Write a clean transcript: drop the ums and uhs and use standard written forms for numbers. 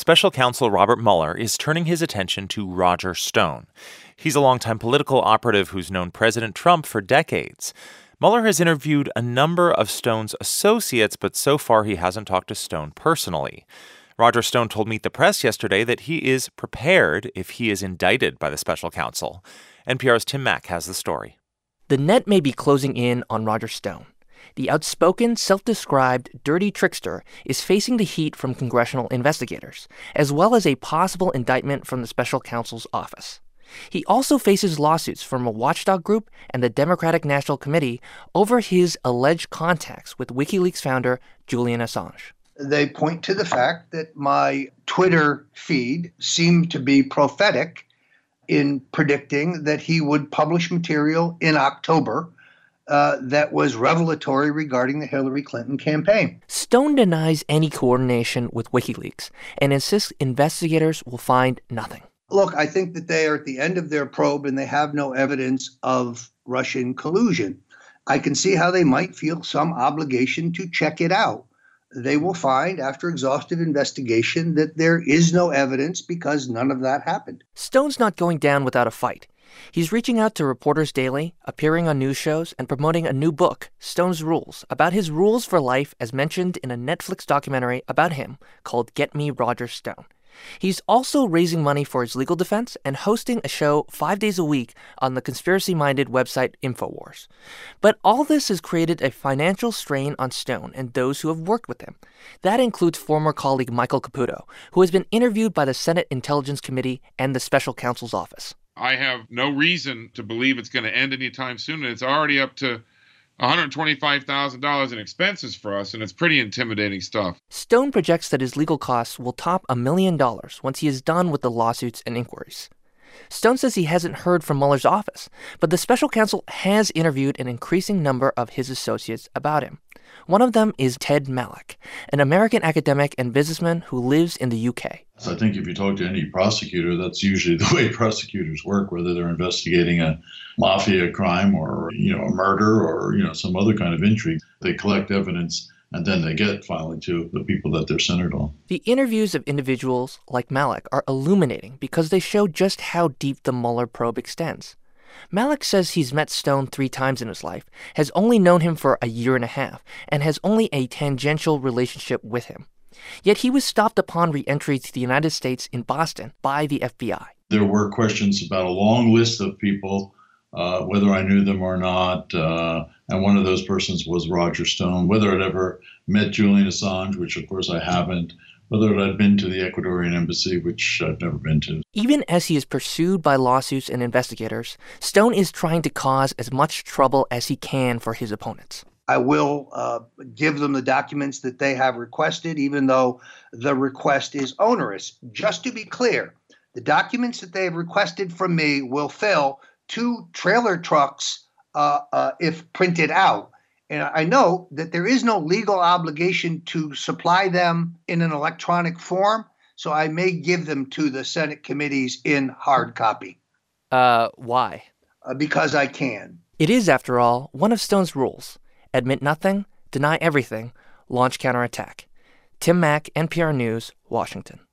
Special Counsel Robert Mueller is turning his attention to Roger Stone. He's a longtime political operative who's known President Trump for decades. Mueller has interviewed a number of Stone's associates, but so far he hasn't talked to Stone personally. Roger Stone told Meet the Press yesterday that he is prepared if he is indicted by the special counsel. NPR's Tim Mak has the story. The net may be closing in on Roger Stone. The outspoken, self-described dirty trickster is facing the heat from congressional investigators, as well as a possible indictment from the special counsel's office. He also faces lawsuits from a watchdog group and the Democratic National Committee over his alleged contacts with WikiLeaks founder Julian Assange. They point to the fact that my Twitter feed seemed to be prophetic in predicting that he would publish material in October that was revelatory regarding the Hillary Clinton campaign. Stone denies any coordination with WikiLeaks and insists investigators will find nothing. Look, I think that they are at the end of their probe and they have no evidence of Russian collusion. I can see how they might feel some obligation to check it out. They will find, after exhaustive investigation, that there is no evidence because none of that happened. Stone's not going down without a fight. He's reaching out to reporters daily, appearing on news shows, and promoting a new book, Stone's Rules, about his rules for life as mentioned in a Netflix documentary about him called Get Me Roger Stone. He's also raising money for his legal defense and hosting a show 5 days a week on the conspiracy-minded website InfoWars. But all this has created a financial strain on Stone and those who have worked with him. That includes former colleague Michael Caputo, who has been interviewed by the Senate Intelligence Committee and the special counsel's office. I have no reason to believe it's going to end anytime soon, and it's already up to $125,000 in expenses for us, and it's pretty intimidating stuff. Stone projects that his legal costs will top $1 million once he is done with the lawsuits and inquiries. Stone says he hasn't heard from Mueller's office, but the special counsel has interviewed an increasing number of his associates about him. One of them is Ted Malloch, an American academic and businessman who lives in the UK. So I think if you talk to any prosecutor, that's usually the way prosecutors work, whether they're investigating a mafia crime or, a murder or, some other kind of intrigue. They collect evidence and then they get finally to the people that they're centered on. The interviews of individuals like Malloch are illuminating because they show just how deep the Mueller probe extends. Malloch says he's met Stone 3 times in his life, has only known him for a year and a half, and has only a tangential relationship with him. Yet he was stopped upon re-entry to the United States in Boston by the FBI. There were questions about a long list of people, whether I knew them or not, and one of those persons was Roger Stone, whether I'd ever met Julian Assange, which of course I haven't, whether I'd been to the Ecuadorian embassy, which I've never been to. Even as he is pursued by lawsuits and investigators, Stone is trying to cause as much trouble as he can for his opponents. I will give them the documents that they have requested, even though the request is onerous. Just to be clear, the documents that they have requested from me will fill 2 trailer trucks if printed out. And I know that there is no legal obligation to supply them in an electronic form, so I may give them to the Senate committees in hard copy. Why? Because I can. It is, after all, one of Stone's rules. Admit nothing, deny everything, launch counterattack. Tim Mak, NPR News, Washington.